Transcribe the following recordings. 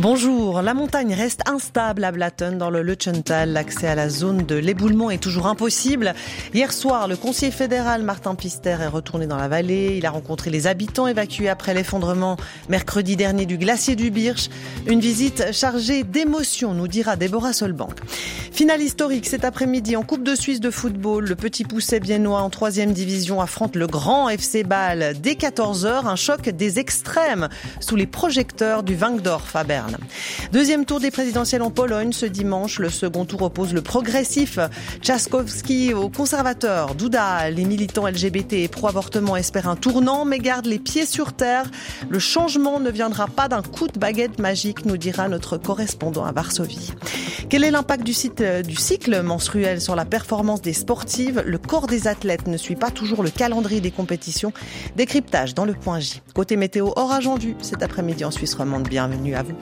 Bonjour, la montagne reste instable à Blatten dans le Lutschental. L'accès à la zone de l'éboulement est toujours impossible. Hier soir, le conseiller fédéral Martin Pister est retourné dans la vallée. Il a rencontré les habitants évacués après l'effondrement mercredi dernier du glacier du Birch. Une visite chargée d'émotions, nous dira Déborah Solbank. Finale historique cet après-midi en Coupe de Suisse de football. Le Petit Pousset viennois en 3e division affronte le grand FC Bâle. Dès 14h, un choc des extrêmes sous les projecteurs du Wankdorf à Berne. Deuxième tour des présidentielles en Pologne ce dimanche. Le second tour oppose le progressif Trzaskowski au conservateur Duda. Les militants LGBT et pro-avortement espèrent un tournant mais gardent les pieds sur terre. Le changement ne viendra pas d'un coup de baguette magique, nous dira notre correspondant à Varsovie. Quel est l'impact du cycle menstruel sur la performance des sportives? Le corps des athlètes ne suit pas toujours le calendrier des compétitions. Décryptage dans le Point J. Côté météo, orage endu cet après-midi en Suisse romande. Bienvenue à vous.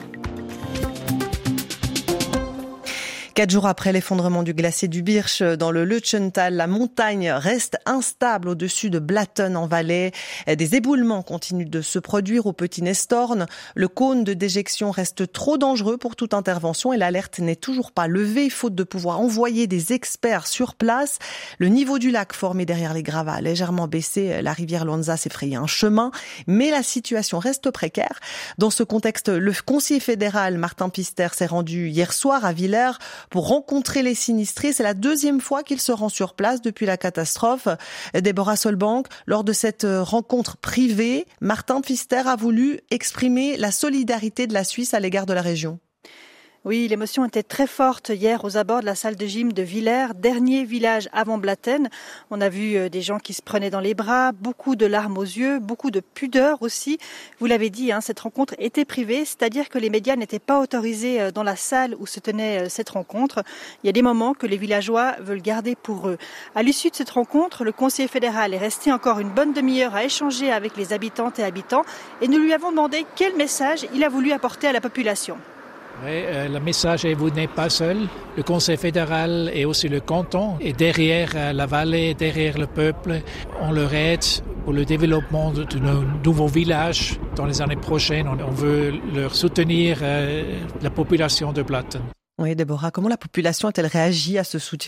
4 jours après l'effondrement du glacier du Birch dans le Lutschental, la montagne reste instable au-dessus de Blatten en Valais. Des éboulements continuent de se produire au Petit Nestorn. Le cône de déjection reste trop dangereux pour toute intervention et l'alerte n'est toujours pas levée, faute de pouvoir envoyer des experts sur place. Le niveau du lac formé derrière les gravats a légèrement baissé. La rivière Lonza s'est frayé un chemin, mais la situation reste précaire. Dans ce contexte, le conseiller fédéral Martin Pister s'est rendu hier soir à Villers pour rencontrer les sinistrés. C'est la deuxième fois qu'il se rend sur place depuis la catastrophe. Déborah Solbank, lors de cette rencontre privée, Martin Pister a voulu exprimer la solidarité de la Suisse à l'égard de la région. Oui, l'émotion était très forte hier aux abords de la salle de gym de Villers, dernier village avant Blatten. On a vu des gens qui se prenaient dans les bras, beaucoup de larmes aux yeux, beaucoup de pudeur aussi. Vous l'avez dit, cette rencontre était privée, c'est-à-dire que les médias n'étaient pas autorisés dans la salle où se tenait cette rencontre. Il y a des moments que les villageois veulent garder pour eux. À l'issue de cette rencontre, le conseiller fédéral est resté encore une bonne demi-heure à échanger avec les habitantes et habitants et nous lui avons demandé quel message il a voulu apporter à la population. Oui, le message est vous n'êtes pas seul. Le Conseil fédéral et aussi le canton est derrière la vallée, derrière le peuple. On leur aide pour le développement de nos nouveaux villages dans les années prochaines. On veut leur soutenir la population de Blatten. Oui, Déborah, comment la population a-t-elle réagi à ce soutien ?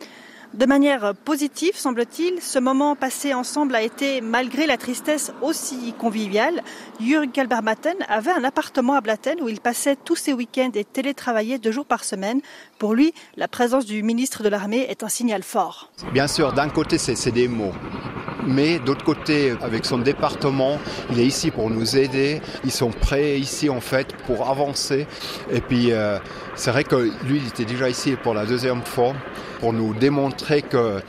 De manière positive, semble-t-il, ce moment passé ensemble a été, malgré la tristesse, aussi convivial. Jürg Kalbermatten avait un appartement à Blatten où il passait tous ses week-ends et télétravaillait 2 jours par semaine. Pour lui, la présence du ministre de l'Armée est un signal fort. Bien sûr, d'un côté, c'est des mots. Mais d'autre côté, avec son département, il est ici pour nous aider. Ils sont prêts ici, en fait, pour avancer. Et puis, c'est vrai que lui, il était déjà ici pour la deuxième fois, pour nous démontrer que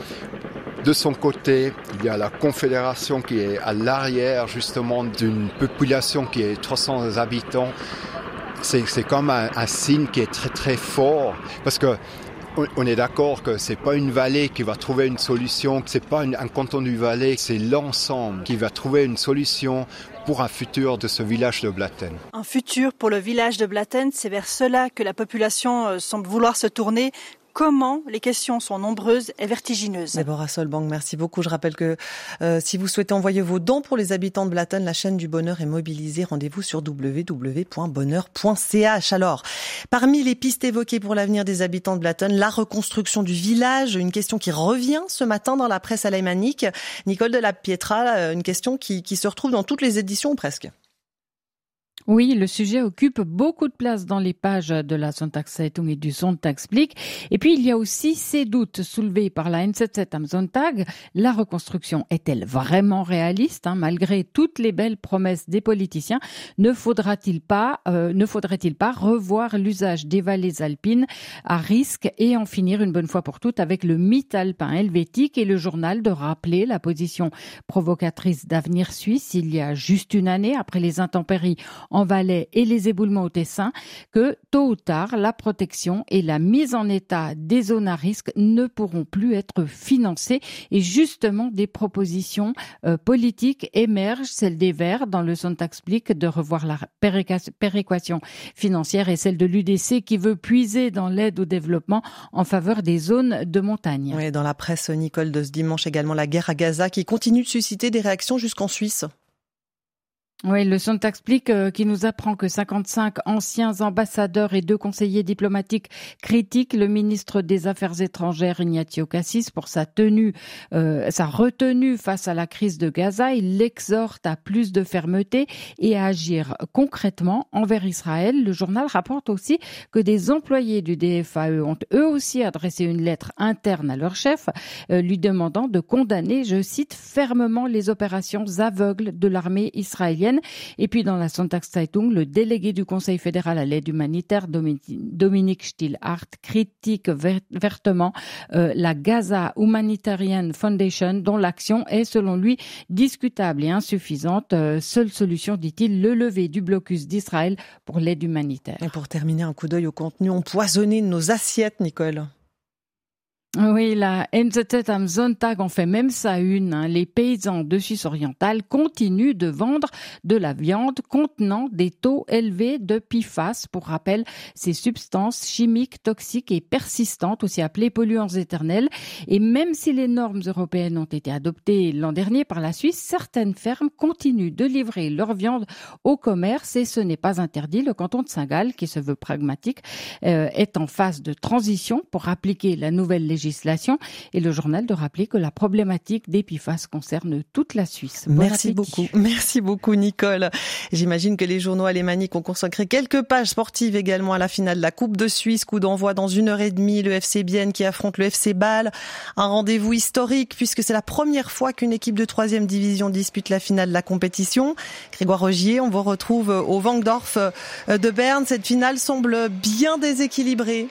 de son côté, il y a la Confédération qui est à l'arrière, justement, d'une population qui est 300 habitants. C'est comme un signe qui est très, très fort. Parce que on est d'accord que c'est pas une vallée qui va trouver une solution, c'est pas un canton du Valais, c'est l'ensemble qui va trouver une solution pour un futur de ce village de Blatten. Un futur pour le village de Blatten, c'est vers cela que la population semble vouloir se tourner. Comment? Les questions sont nombreuses et vertigineuses. Déborah Solbank, merci beaucoup. Je rappelle que si vous souhaitez envoyer vos dons pour les habitants de Blatten, la chaîne du bonheur est mobilisée. Rendez-vous sur www.bonheur.ch. Alors, parmi les pistes évoquées pour l'avenir des habitants de Blatten, la reconstruction du village, une question qui revient ce matin dans la presse alémanique. Nicole de la Pietra, une question qui se retrouve dans toutes les éditions presque. Oui, le sujet occupe beaucoup de place dans les pages de la Sonntagszeitung et du Sonntagsblick. Et puis, il y a aussi ces doutes soulevés par la NZZ am Sonntag. La reconstruction est-elle vraiment réaliste, malgré toutes les belles promesses des politiciens? Ne faudrait-il pas revoir l'usage des vallées alpines à risque et en finir une bonne fois pour toutes avec le mythe alpin helvétique et le journal de rappeler la position provocatrice d'Avenir Suisse il y a juste une année après les intempéries en Valais et les éboulements au Tessin, que tôt ou tard, la protection et la mise en état des zones à risque ne pourront plus être financées. Et justement, des propositions politiques émergent, celle des Verts dans le Sonntagsblick de revoir la péréquation financière et celle de l'UDC qui veut puiser dans l'aide au développement en faveur des zones de montagne. Oui, dans la presse, Nicole, de ce dimanche également, la guerre à Gaza qui continue de susciter des réactions jusqu'en Suisse. Oui, le Sonntag explique qui nous apprend que 55 anciens ambassadeurs et 2 conseillers diplomatiques critiquent le ministre des Affaires étrangères Ignazio Cassis pour sa retenue face à la crise de Gaza. Il l'exhorte à plus de fermeté et à agir concrètement envers Israël. Le journal rapporte aussi que des employés du DFAE ont eux aussi adressé une lettre interne à leur chef, lui demandant de condamner, je cite, fermement les opérations aveugles de l'armée israélienne. Et puis dans la Sonntagszeitung, le délégué du Conseil fédéral à l'aide humanitaire, Dominique Stillhardt, critique vertement la Gaza Humanitarian Foundation, dont l'action est selon lui discutable et insuffisante. Seule solution, dit-il, le lever du blocus d'Israël pour l'aide humanitaire. Et pour terminer, un coup d'œil au contenu empoisonné de nos assiettes, Nicole. Oui, la NZZ am Sonntag en fait même sa une. Les paysans de Suisse orientale continuent de vendre de la viande contenant des taux élevés de PFAS. Pour rappel, ces substances chimiques toxiques et persistantes, aussi appelées polluants éternels. Et même si les normes européennes ont été adoptées l'an dernier par la Suisse, certaines fermes continuent de livrer leur viande au commerce et ce n'est pas interdit. Le canton de Saint-Gall, qui se veut pragmatique, est en phase de transition pour appliquer la nouvelle législation. Et le journal de rappeler que la problématique des PFAS concerne toute la Suisse. Merci beaucoup Nicole. J'imagine que les journaux alémaniques ont consacré quelques pages sportives également à la finale de la Coupe de Suisse. Coup d'envoi dans 1h30, le FC Bienne qui affronte le FC Bâle. Un rendez-vous historique puisque c'est la première fois qu'une équipe de 3e division dispute la finale de la compétition. Grégoire Rogier, on vous retrouve au Wankdorf de Berne. Cette finale semble bien déséquilibrée.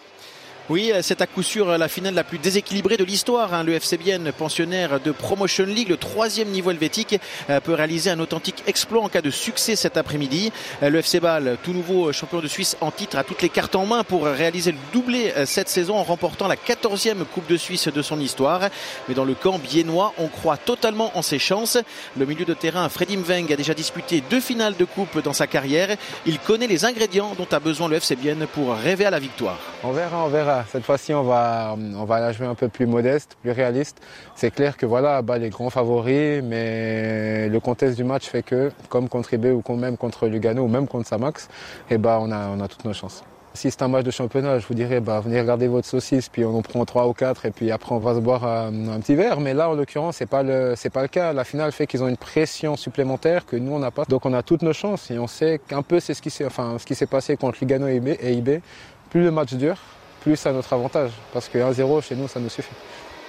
Oui, c'est à coup sûr la finale la plus déséquilibrée de l'histoire. Le FC Bienne, pensionnaire de Promotion League, le 3e niveau helvétique, peut réaliser un authentique exploit en cas de succès cet après-midi. Le FC Bâle, tout nouveau champion de Suisse en titre, a toutes les cartes en main pour réaliser le doublé cette saison en remportant la 14e Coupe de Suisse de son histoire. Mais dans le camp biennois, on croit totalement en ses chances. Le milieu de terrain, Freddy Mveng, a déjà disputé 2 finales de coupe dans sa carrière. Il connaît les ingrédients dont a besoin le FC Bienne pour rêver à la victoire. On verra. Cette fois-ci, on va la jouer un peu plus modeste, plus réaliste. C'est clair que voilà, Bâle est grand favori, mais le contexte du match fait que, comme contre IB ou même contre Lugano ou même contre Samax, on a toutes nos chances. Si c'est un match de championnat, je vous dirais, venez regarder votre saucisse, puis on en prend 3 ou 4, et puis après on va se boire un petit verre. Mais là, en l'occurrence, c'est pas le cas. La finale fait qu'ils ont une pression supplémentaire que nous on n'a pas. Donc on a toutes nos chances et on sait qu'un peu c'est ce qui s'est passé contre Lugano et IB. Plus le match dure, plus à notre avantage, parce que 1-0 chez nous ça nous suffit.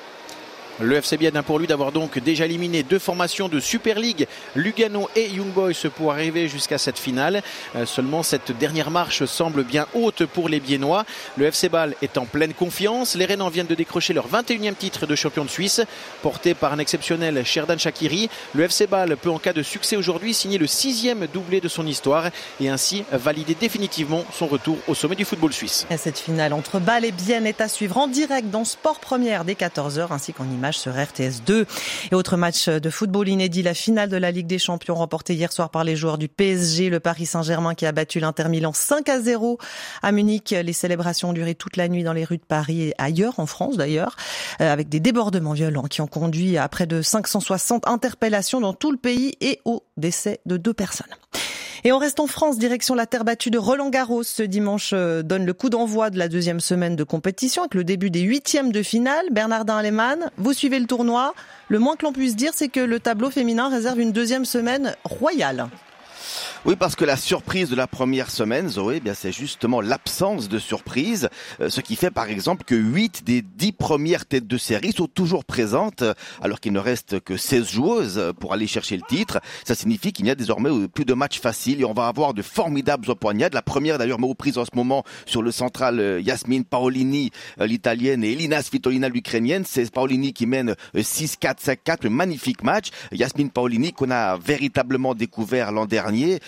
Le FC Bienne pour lui d'avoir donc déjà éliminé 2 formations de Super League, Lugano et Young Boys, pour arriver jusqu'à cette finale. Seulement cette dernière marche semble bien haute pour les Biennois. Le FC Bâle est en pleine confiance. Les Rhénans viennent de décrocher leur 21e titre de champion de Suisse, porté par un exceptionnel Sherdan Shaqiri. Le FC Bâle peut en cas de succès aujourd'hui signer le 6e doublé de son histoire et ainsi valider définitivement son retour au sommet du football suisse. Et cette finale entre Bâle et Bienne est à suivre en direct dans Sport Première dès 14h ainsi qu'en image sur RTS2. Et autre match de football inédit, la finale de la Ligue des Champions remportée hier soir par les joueurs du PSG, le Paris Saint-Germain qui a battu l'Inter Milan 5-0 à Munich. Les célébrations ont duré toute la nuit dans les rues de Paris et ailleurs, en France d'ailleurs, avec des débordements violents qui ont conduit à près de 560 interpellations dans tout le pays et au décès de 2 personnes. Et on reste en France, direction la terre battue de Roland-Garros. Ce dimanche donne le coup d'envoi de la 2e semaine de compétition avec le début des 8e de finale. Bernardin Alemann, vous suivez le tournoi. Le moins que l'on puisse dire, c'est que le tableau féminin réserve une 2e semaine royale. Oui, parce que la surprise de la première semaine, Zoé, c'est justement l'absence de surprise. Ce qui fait par exemple que 8 des 10 premières têtes de série sont toujours présentes, alors qu'il ne reste que 16 joueuses pour aller chercher le titre. Ça signifie qu'il n'y a désormais plus de matchs faciles et on va avoir de formidables empoignades. La première d'ailleurs me reprise en ce moment sur le central Yasmine Paolini, l'italienne, et Elina Svitolina, l'ukrainienne. C'est Paolini qui mène 6-4, 5-4, un magnifique match. Yasmine Paolini qu'on a véritablement découvert l'an dernier.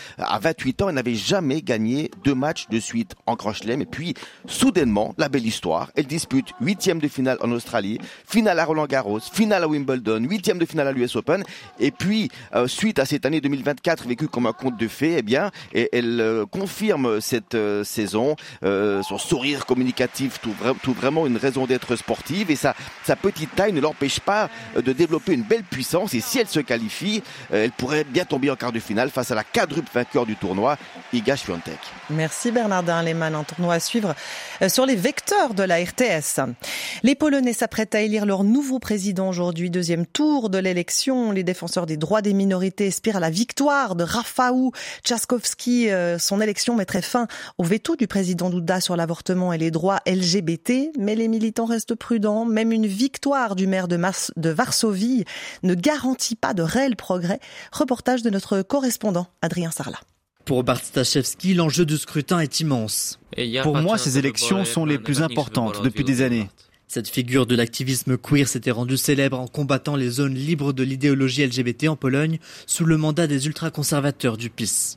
à 28 ans, elle n'avait jamais gagné 2 matchs de suite en Grand Chelem. Et puis, soudainement, la belle histoire, elle dispute 8e de finale en Australie, finale à Roland-Garros, finale à Wimbledon, 8e de finale à l'US Open. Et puis, suite à cette année 2024 vécue comme un conte de fées, eh bien, elle confirme cette saison, son sourire communicatif, tout vraiment une raison d'être sportive. Et sa petite taille ne l'empêche pas de développer une belle puissance. Et si elle se qualifie, elle pourrait bien tomber en quart de finale face à la quadruple vainqueur du tournoi, Iga Świątek. Merci Bernardin Lehmann. Un tournoi à suivre sur les vecteurs de la RTS. Les Polonais s'apprêtent à élire leur nouveau président aujourd'hui. 2e tour de l'élection. Les défenseurs des droits des minorités aspirent à la victoire de Rafał Trzaskowski. Son élection mettrait fin au veto du président Duda sur l'avortement et les droits LGBT. Mais les militants restent prudents. Même une victoire du maire de Varsovie ne garantit pas de réel progrès. Reportage de notre correspondant Adrien Sarlat. Pour Bartaszewski, l'enjeu du scrutin est immense. Pour moi, ces élections sont les plus importantes depuis des années. Cette figure de l'activisme queer s'était rendue célèbre en combattant les zones libres de l'idéologie LGBT en Pologne sous le mandat des ultra-conservateurs du PiS.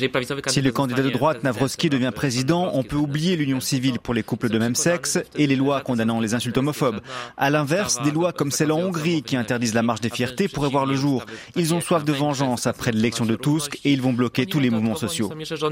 Si le candidat de droite Nawrocki devient président, on peut oublier l'union civile pour les couples de même sexe et les lois condamnant les insultes homophobes. À l'inverse, des lois comme celle en Hongrie qui interdisent la marche des fiertés pourraient voir le jour. Ils ont soif de vengeance après l'élection de Tusk et ils vont bloquer tous les mouvements sociaux.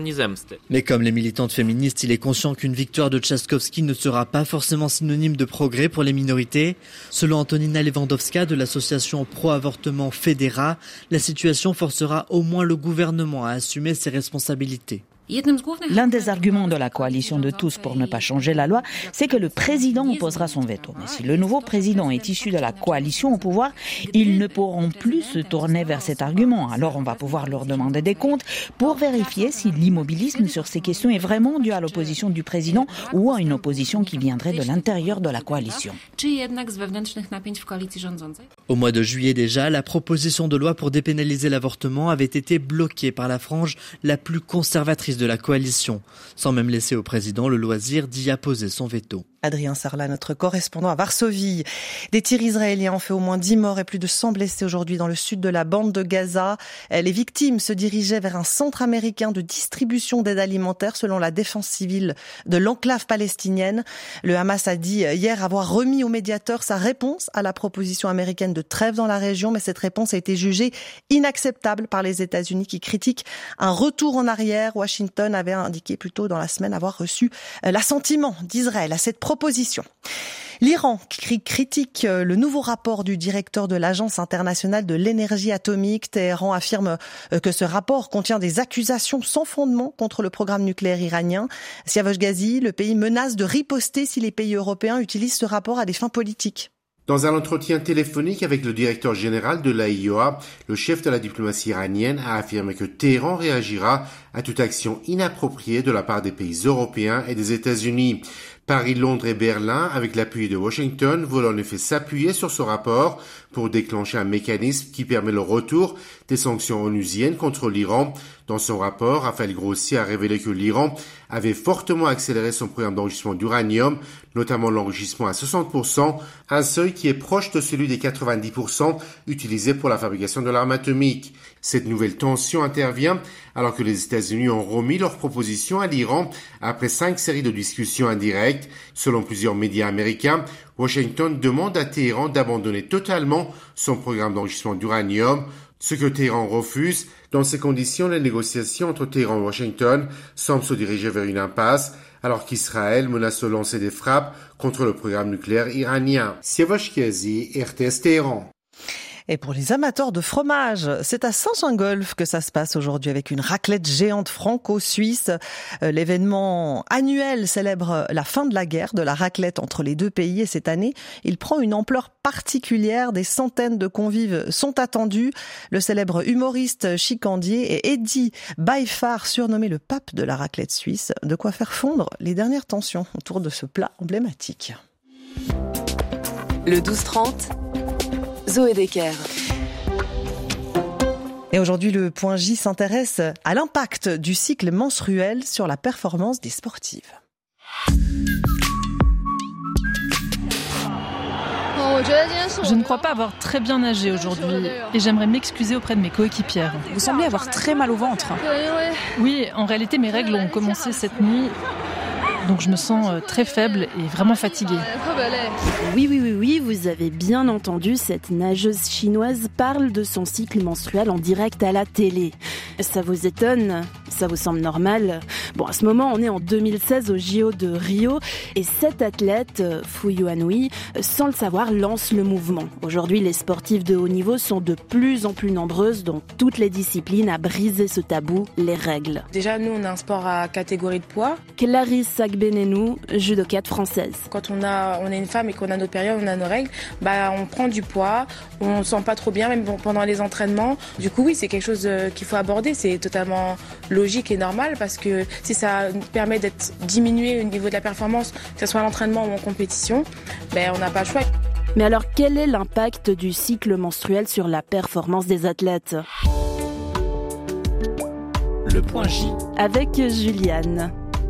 Mais comme les militantes féministes, il est conscient qu'une victoire de Trzaskowski ne sera pas forcément synonyme de progrès pour les minorités. Selon Antonina Lewandowska de l'association pro-avortement Federa, la situation forcera au moins le gouvernement à assumer ses responsabilités. L'un des arguments de la coalition de tous pour ne pas changer la loi, c'est que le président opposera son veto. Mais si le nouveau président est issu de la coalition au pouvoir, ils ne pourront plus se tourner vers cet argument. Alors on va pouvoir leur demander des comptes pour vérifier si l'immobilisme sur ces questions est vraiment dû à l'opposition du président ou à une opposition qui viendrait de l'intérieur de la coalition. Au mois de juillet déjà, la proposition de loi pour dépénaliser l'avortement avait été bloquée par la frange la plus conservatrice de la coalition, sans même laisser au président le loisir d'y apposer son veto. Adrien Sarlat, notre correspondant à Varsovie. Des tirs israéliens ont fait au moins 10 morts et plus de 100 blessés aujourd'hui dans le sud de la bande de Gaza. Les victimes se dirigeaient vers un centre américain de distribution d'aide alimentaire selon la défense civile de l'enclave palestinienne. Le Hamas a dit hier avoir remis au médiateur sa réponse à la proposition américaine de trêve dans la région, mais cette réponse a été jugée inacceptable par les États-Unis qui critiquent un retour en arrière. Washington avait indiqué plus tôt dans la semaine avoir reçu l'assentiment d'Israël à cette proposition. L'Iran critique le nouveau rapport du directeur de l'Agence internationale de l'énergie atomique. Téhéran affirme que ce rapport contient des accusations sans fondement contre le programme nucléaire iranien. Siavash Ghazi, le pays menace de riposter si les pays européens utilisent ce rapport à des fins politiques. Dans un entretien téléphonique avec le directeur général de l'AIEA, le chef de la diplomatie iranienne a affirmé que Téhéran réagira à toute action inappropriée de la part des pays européens et des États-Unis. Paris, Londres et Berlin, avec l'appui de Washington, veulent en effet s'appuyer sur ce rapport pour déclencher un mécanisme qui permet le retour des sanctions onusiennes contre l'Iran. Dans son rapport, Raphaël Grossi a révélé que l'Iran avait fortement accéléré son programme d'enrichissement d'uranium, notamment l'enrichissement à 60%, un seuil qui est proche de celui des 90% utilisés pour la fabrication de l'arme atomique. Cette nouvelle tension intervient alors que les États-Unis ont remis leurs propositions à l'Iran après 5 séries de discussions indirectes. Selon plusieurs médias américains, Washington demande à Téhéran d'abandonner totalement son programme d'enrichissement d'uranium, ce que Téhéran refuse. Dans ces conditions, les négociations entre Téhéran et Washington semblent se diriger vers une impasse, alors qu'Israël menace de lancer des frappes contre le programme nucléaire iranien. Siavash Ghazi, RTS Téhéran. Et pour les amateurs de fromage, c'est à Saint-Gingolph que ça se passe aujourd'hui avec une raclette géante franco-suisse. L'événement annuel célèbre la fin de la guerre de la raclette entre les deux pays et cette année, il prend une ampleur particulière. Des centaines de convives sont attendus. Le célèbre humoriste chicandier et Eddie Baifar, surnommé le pape de la raclette suisse, de quoi faire fondre les dernières tensions autour de ce plat emblématique. Le 12-30, Zoé Decker. Et aujourd'hui, le point J s'intéresse à l'impact du cycle menstruel sur la performance des sportives. Je ne crois pas avoir très bien nagé aujourd'hui et j'aimerais m'excuser auprès de mes coéquipières. Vous semblez avoir très mal au ventre. Oui, en réalité, mes règles ont commencé cette nuit. Donc je me sens très faible et vraiment fatiguée. Oui, vous avez bien entendu, cette nageuse chinoise parle de son cycle menstruel en direct à la télé. Ça vous étonne ? Ça vous semble normal ? Bon, à ce moment, on est en 2016 au JO de Rio et cette athlète, Fu Yuanhui, sans le savoir, lance le mouvement. Aujourd'hui, les sportifs de haut niveau sont de plus en plus nombreuses dans toutes les disciplines à briser ce tabou, les règles. Déjà, nous, on a un sport à catégorie de poids. Clarisse Sagbenenou, judokate française. Quand on est une femme et qu'on a nos périodes, on a nos règles, on prend du poids, on se sent pas trop bien, même pendant les entraînements. Du coup, oui, c'est quelque chose qu'il faut aborder. C'est totalement logique et normal parce que si ça permet d'être diminué au niveau de la performance, que ce soit à l'entraînement ou en compétition, on n'a pas le choix. Mais alors, quel est l'impact du cycle menstruel sur la performance des athlètes ? Le point J. Avec Juliane.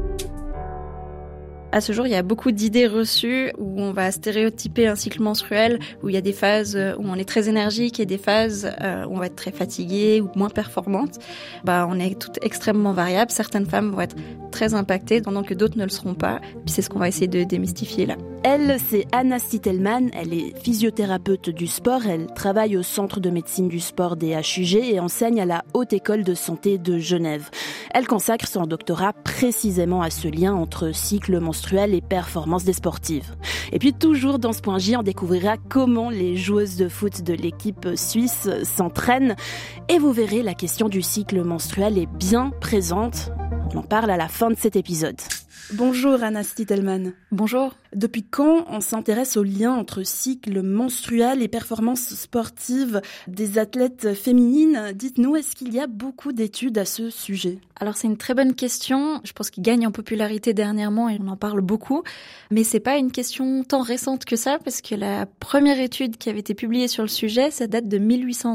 À ce jour, il y a beaucoup d'idées reçues où on va stéréotyper un cycle menstruel, où il y a des phases où on est très énergique et des phases où on va être très fatigué ou moins performante. On est toutes extrêmement variables. Certaines femmes vont être très impactées, pendant que d'autres ne le seront pas. Puis c'est ce qu'on va essayer de démystifier là. Elle, c'est Anna Stitelman. Elle est physiothérapeute du sport. Elle travaille au Centre de médecine du sport des HUG et enseigne à la Haute École de santé de Genève. Elle consacre son doctorat précisément à ce lien entre cycle menstruel et performance des sportives. Et puis toujours dans ce point J, on découvrira comment les joueuses de foot de l'équipe suisse s'entraînent. Et vous verrez, la question du cycle menstruel est bien présente. On en parle à la fin de cet épisode. Bonjour Anna Stitelman. Bonjour. Depuis quand on s'intéresse au lien entre cycle menstruel et performance sportive des athlètes féminines ? Dites-nous, est-ce qu'il y a beaucoup d'études à ce sujet ? Alors c'est une très bonne question. Je pense qu'il gagne en popularité dernièrement et on en parle beaucoup. Mais c'est pas une question tant récente que ça parce que la première étude qui avait été publiée sur le sujet, ça date de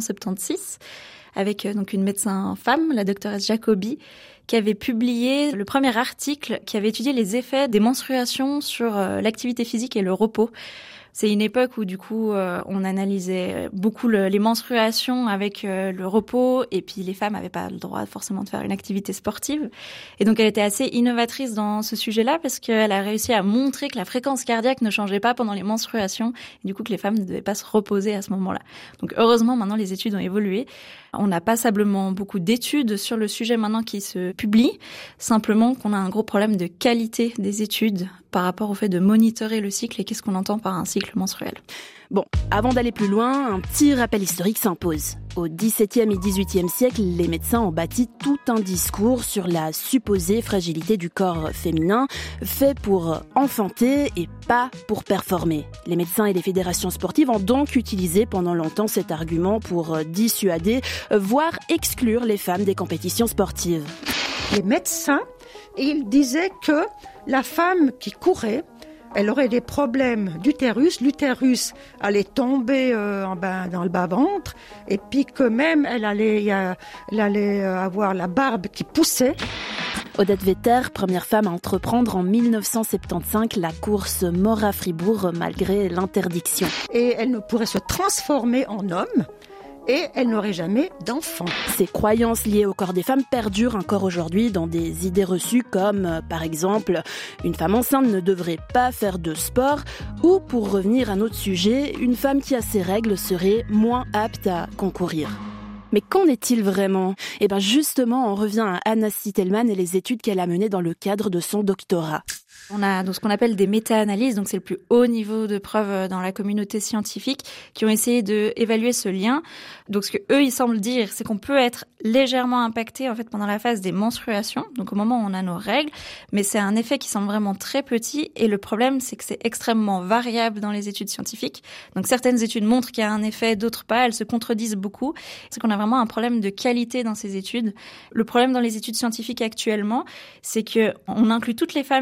1876 avec donc une médecin femme, la doctoresse Jacobi, qui avait publié le premier article qui avait étudié les effets des menstruations sur l'activité physique et le repos. C'est une époque où du coup on analysait beaucoup les menstruations avec le repos et puis les femmes n'avaient pas le droit forcément de faire une activité sportive. Et donc elle était assez innovatrice dans ce sujet-là parce qu'elle a réussi à montrer que la fréquence cardiaque ne changeait pas pendant les menstruations et du coup que les femmes ne devaient pas se reposer à ce moment-là. Donc heureusement maintenant les études ont évolué. On a passablement beaucoup d'études sur le sujet maintenant qui se publient, simplement qu'on a un gros problème de qualité des études par rapport au fait de monitorer le cycle et qu'est-ce qu'on entend par un cycle menstruel. Bon, avant d'aller plus loin, un petit rappel historique s'impose. Au XVIIe et XVIIIe siècle, les médecins ont bâti tout un discours sur la supposée fragilité du corps féminin, fait pour enfanter et pas pour performer. Les médecins et les fédérations sportives ont donc utilisé pendant longtemps cet argument pour dissuader, voire exclure les femmes des compétitions sportives. Les médecins, ils disaient que la femme qui courait, elle aurait des problèmes d'utérus, l'utérus allait tomber dans le bas-ventre et puis que même elle allait avoir la barbe qui poussait. Odette Vetter, première femme à entreprendre en 1975 la course Mora-Fribourg malgré l'interdiction. Et elle ne pourrait se transformer en homme. Et elle n'aurait jamais d'enfant. Ces croyances liées au corps des femmes perdurent encore aujourd'hui dans des idées reçues comme, par exemple, une femme enceinte ne devrait pas faire de sport ou, pour revenir à notre sujet, une femme qui a ses règles serait moins apte à concourir. Mais qu'en est-il vraiment ? Justement, on revient à Anna Stitelman et les études qu'elle a menées dans le cadre de son doctorat. On a donc ce qu'on appelle des méta-analyses, donc c'est le plus haut niveau de preuve dans la communauté scientifique, qui ont essayé d'évaluer ce lien. Donc ce que eux ils semblent dire, c'est qu'on peut être légèrement impacté en fait pendant la phase des menstruations, donc au moment où on a nos règles, mais c'est un effet qui semble vraiment très petit. Et le problème, c'est que c'est extrêmement variable dans les études scientifiques. Donc certaines études montrent qu'il y a un effet, d'autres pas. Elles se contredisent beaucoup. C'est qu'on a vraiment un problème de qualité dans ces études. Le problème dans les études scientifiques actuellement, c'est que on inclut toutes les femmes qui ont un cycle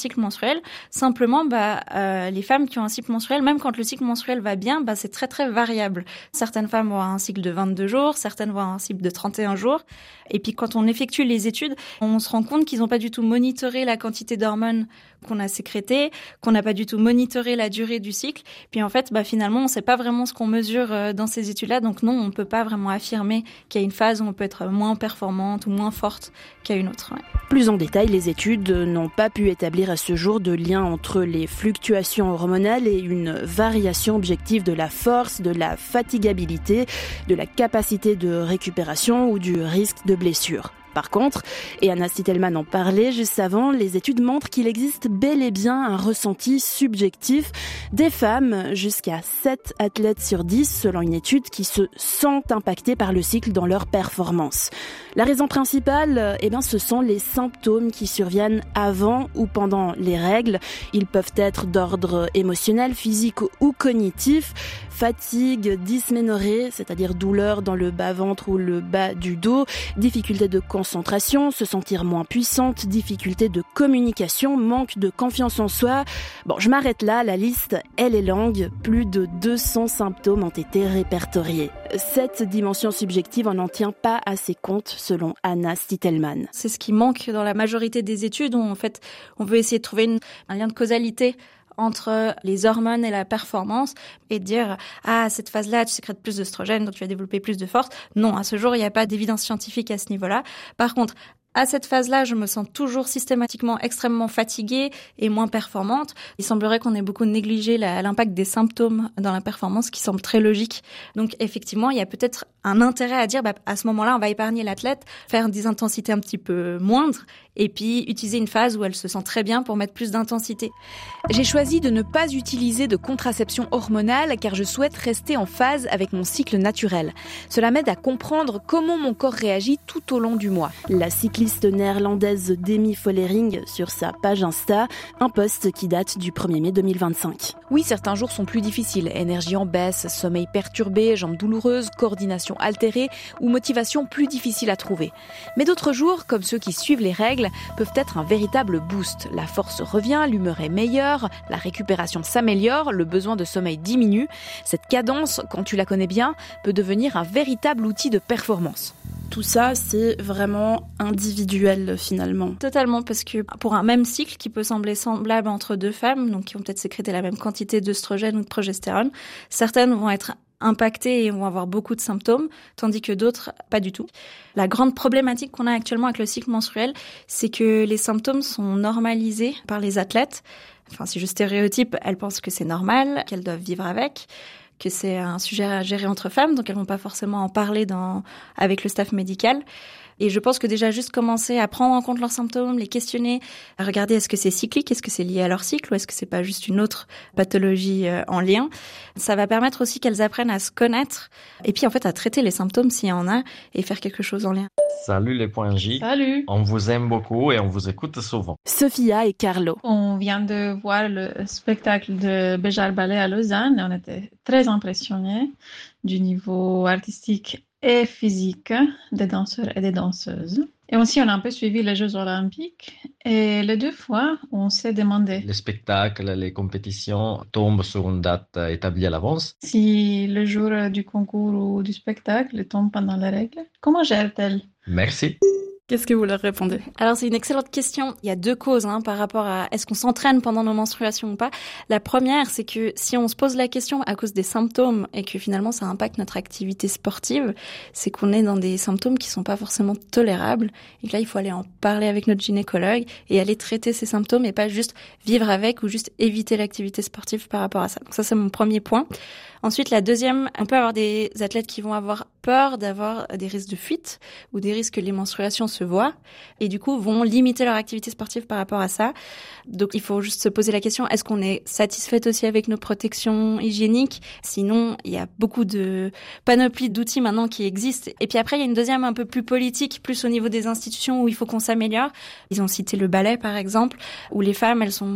cycle menstruel. Simplement, les femmes qui ont un cycle menstruel, même quand le cycle menstruel va bien, c'est très très variable. Certaines femmes vont avoir un cycle de 22 jours, certaines vont avoir un cycle de 31 jours. Et puis quand on effectue les études, on se rend compte qu'ils n'ont pas du tout monitoré la quantité d'hormones qu'on a sécrétées, qu'on n'a pas du tout monitoré la durée du cycle. Puis en fait, finalement, on ne sait pas vraiment ce qu'on mesure dans ces études-là. Donc non, on ne peut pas vraiment affirmer qu'il y a une phase où on peut être moins performante ou moins forte qu'à une autre. Ouais. Plus en détail, les études n'ont pas pu établir à ce jour de lien entre les fluctuations hormonales et une variation objective de la force, de la fatigabilité, de la capacité de récupération ou du risque de blessure. Par contre, et Anna Stitelman en parlait juste avant, les études montrent qu'il existe bel et bien un ressenti subjectif des femmes, jusqu'à 7 athlètes sur 10 selon une étude, qui se sentent impactées par le cycle dans leur performance. La raison principale, ce sont les symptômes qui surviennent avant ou pendant les règles. Ils peuvent être d'ordre émotionnel, physique ou cognitif. Fatigue, dysménorrhée, c'est-à-dire douleur dans le bas-ventre ou le bas du dos, difficulté de concentration, se sentir moins puissante, difficulté de communication, manque de confiance en soi. Je m'arrête là, la liste, elle est longue. Plus de 200 symptômes ont été répertoriés. Cette dimension subjective, on n'en tient pas assez compte, selon Anna Stitelman. C'est ce qui manque dans la majorité des études, où en fait, on veut essayer de trouver un lien de causalité entre les hormones et la performance et dire cette phase-là tu sécrètes plus d'œstrogène donc tu vas développer plus de force. Non, à ce jour il n'y a pas d'évidence scientifique à ce niveau-là. Par contre, à cette phase-là, je me sens toujours systématiquement extrêmement fatiguée et moins performante. Il semblerait qu'on ait beaucoup négligé l'impact des symptômes dans la performance, qui semble très logique. Donc effectivement, il y a peut-être un intérêt à dire à ce moment-là, on va épargner l'athlète, faire des intensités un petit peu moindres et puis utiliser une phase où elle se sent très bien pour mettre plus d'intensité. J'ai choisi de ne pas utiliser de contraception hormonale car je souhaite rester en phase avec mon cycle naturel. Cela m'aide à comprendre comment mon corps réagit tout au long du mois. La cycliste néerlandaise Demi Follering sur sa page Insta, un post qui date du 1er mai 2025. Oui, certains jours sont plus difficiles. Énergie en baisse, sommeil perturbé, jambes douloureuses, coordination altérée ou motivation plus difficile à trouver. Mais d'autres jours, comme ceux qui suivent les règles, peuvent être un véritable boost. La force revient, l'humeur est meilleure, la récupération s'améliore, le besoin de sommeil diminue. Cette cadence, quand tu la connais bien, peut devenir un véritable outil de performance. Tout ça, c'est vraiment individuel finalement. Totalement, parce que pour un même cycle qui peut sembler semblable entre deux femmes, donc qui ont peut-être sécrété la même quantité d'œstrogène ou de progestérone, certaines vont être impactées et vont avoir beaucoup de symptômes, tandis que d'autres, pas du tout. La grande problématique qu'on a actuellement avec le cycle menstruel, c'est que les symptômes sont normalisés par les athlètes. Enfin, si je stéréotype, elles pensent que c'est normal, qu'elles doivent vivre avec, que c'est un sujet à gérer entre femmes, donc elles vont pas forcément en parler avec le staff médical. Et je pense que déjà juste commencer à prendre en compte leurs symptômes, les questionner, à regarder est-ce que c'est cyclique, est-ce que c'est lié à leur cycle ou est-ce que c'est pas juste une autre pathologie en lien. Ça va permettre aussi qu'elles apprennent à se connaître et puis en fait à traiter les symptômes s'il y en a et faire quelque chose en lien. Salut les points J. Salut. On vous aime beaucoup et on vous écoute souvent. Sophia et Carlo. On vient de voir le spectacle de Béjar Ballet à Lausanne et on était très impressionnés du niveau artistique et physique des danseurs et des danseuses. Et aussi, on a un peu suivi les Jeux Olympiques et les deux fois, on s'est demandé les spectacles, les compétitions tombent sur une date établie à l'avance. Si le jour du concours ou du spectacle tombe pendant les règles, comment gère-t-elle? Merci. Qu'est-ce que vous leur répondez? Alors, c'est une excellente question. Il y a deux causes par rapport à est-ce qu'on s'entraîne pendant nos menstruations ou pas. La première, c'est que si on se pose la question à cause des symptômes et que finalement ça impacte notre activité sportive, c'est qu'on est dans des symptômes qui sont pas forcément tolérables et que là, il faut aller en parler avec notre gynécologue et aller traiter ces symptômes et pas juste vivre avec ou juste éviter l'activité sportive par rapport à ça. Donc ça, c'est mon premier point. Ensuite, la deuxième, on peut avoir des athlètes qui vont avoir peur d'avoir des risques de fuite ou des risques que les menstruations se voient et du coup vont limiter leur activité sportive par rapport à ça. Donc il faut juste se poser la question, est-ce qu'on est satisfait aussi avec nos protections hygiéniques? Sinon, il y a beaucoup de panoplie d'outils maintenant qui existent. Et puis après, il y a une deuxième un peu plus politique, plus au niveau des institutions où il faut qu'on s'améliore. Ils ont cité le ballet par exemple, où les femmes, elles sont une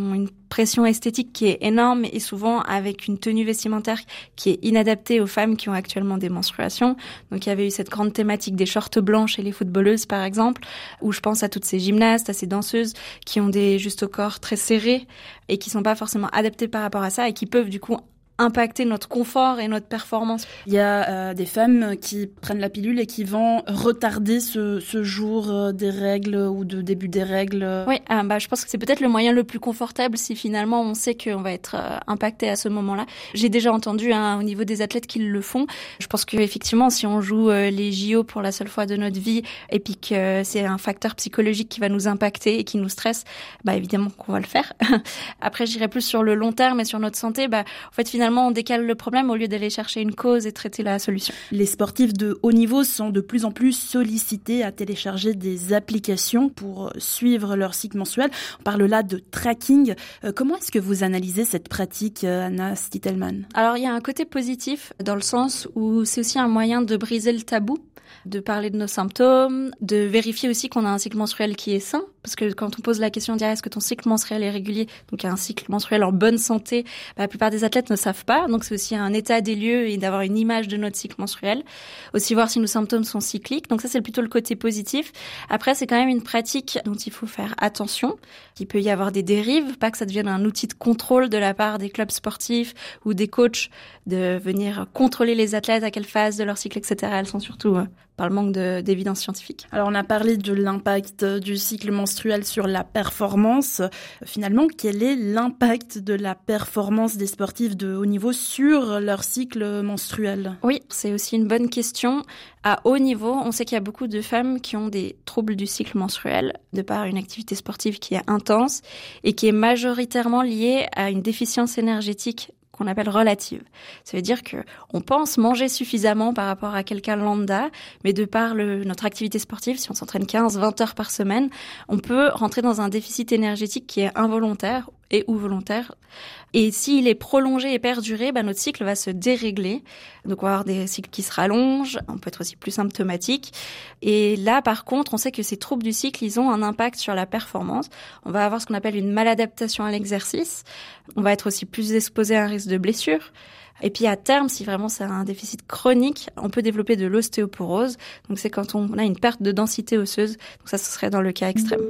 pression esthétique qui est énorme et souvent avec une tenue vestimentaire qui est inadaptée aux femmes qui ont actuellement des menstruations. Donc il y avait eu cette grande thématique des shorts blancs chez les footballeuses par exemple, où je pense à toutes ces gymnastes, à ces danseuses qui ont des justes au corps très serrés et qui sont pas forcément adaptées par rapport à ça et qui peuvent du coup impacter notre confort et notre performance. Il y a des femmes qui prennent la pilule et qui vont retarder ce jour des règles ou de début des règles. Oui, je pense que c'est peut-être le moyen le plus confortable si finalement on sait qu'on va être impacté à ce moment-là. J'ai déjà entendu au niveau des athlètes qu'ils le font. Je pense qu'effectivement, si on joue les JO pour la seule fois de notre vie et puis que c'est un facteur psychologique qui va nous impacter et qui nous stresse, évidemment qu'on va le faire. Après, j'irai plus sur le long terme et sur notre santé. En fait, finalement, on décale le problème au lieu d'aller chercher une cause et traiter la solution. Les sportifs de haut niveau sont de plus en plus sollicités à télécharger des applications pour suivre leur cycle menstruel. On parle là de tracking. Comment est-ce que vous analysez cette pratique, Anna Stitelman ? Alors, il y a un côté positif dans le sens où c'est aussi un moyen de briser le tabou, de parler de nos symptômes, de vérifier aussi qu'on a un cycle menstruel qui est sain. Parce que quand on pose la question, on dirait est-ce que ton cycle menstruel est régulier ? Donc, un cycle menstruel en bonne santé, la plupart des athlètes ne savent pas. Donc, c'est aussi un état des lieux et d'avoir une image de notre cycle menstruel. Aussi, voir si nos symptômes sont cycliques. Donc, ça, c'est plutôt le côté positif. Après, c'est quand même une pratique dont il faut faire attention. Il peut y avoir des dérives, pas que ça devienne un outil de contrôle de la part des clubs sportifs ou des coachs de venir contrôler les athlètes à quelle phase de leur cycle, etc. Elles sont surtout par le manque d'évidence scientifique. Alors, on a parlé de l'impact du cycle menstruel sur la performance. Finalement, quel est l'impact de la performance des sportifs de haut niveau sur leur cycle menstruel ? Oui, c'est aussi une bonne question. À haut niveau, on sait qu'il y a beaucoup de femmes qui ont des troubles du cycle menstruel de par une activité sportive qui est intense et qui est majoritairement liée à une déficience énergétique qu'on appelle relative. Ça veut dire que on pense manger suffisamment par rapport à quelqu'un lambda, mais de par notre activité sportive, si on s'entraîne 15-20 heures par semaine, on peut rentrer dans un déficit énergétique qui est involontaire et ou volontaire. Et s'il est prolongé et perduré, notre cycle va se dérégler. Donc on va avoir des cycles qui se rallongent, on peut être aussi plus symptomatique. Et là, par contre, on sait que ces troubles du cycle, ils ont un impact sur la performance. On va avoir ce qu'on appelle une maladaptation à l'exercice. On va être aussi plus exposé à un risque de blessure. Et puis à terme, si vraiment c'est un déficit chronique, on peut développer de l'ostéoporose. Donc c'est quand on a une perte de densité osseuse. Donc ça, ce serait dans le cas extrême.